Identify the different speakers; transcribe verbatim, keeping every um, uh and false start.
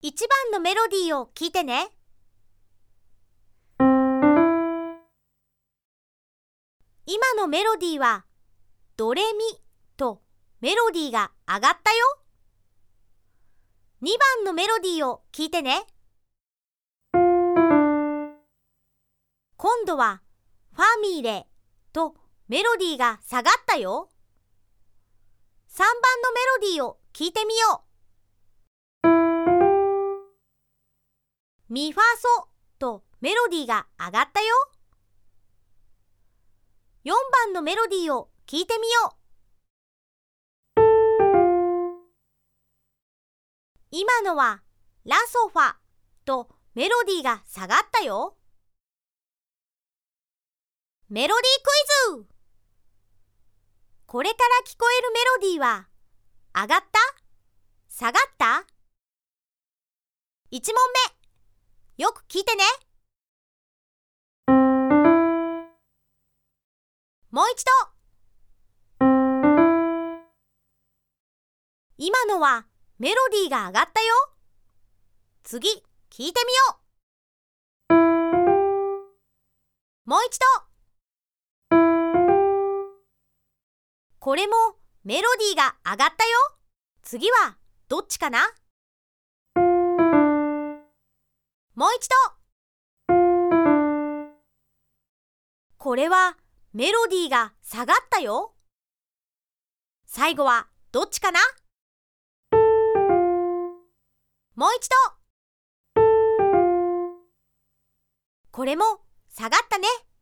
Speaker 1: いちばんのメロディーを聞いてね。今のメロディーはドレミとメロディーが上がったよ。にばんのメロディーを聞いてね。今度はファミレとメロディーが下がったよ。さんばんのメロディーを聞いてみよう。ミファソとメロディーが上がったよ。よんばんのメロディーを聞いてみよう。今のはラソファとメロディーが下がったよ。メロディークイズ。これから聞こえるメロディーは上がった？下がった？ いち 問目、よく聞いてね。もう一度。今のはメロディーが上がったよ。次、聞いてみよう。もう一度。これもメロディーが上がったよ。次はどっちかな？もう一度。これはメロディーが下がったよ。最後はどっちかな？もう一度。これも下がったね。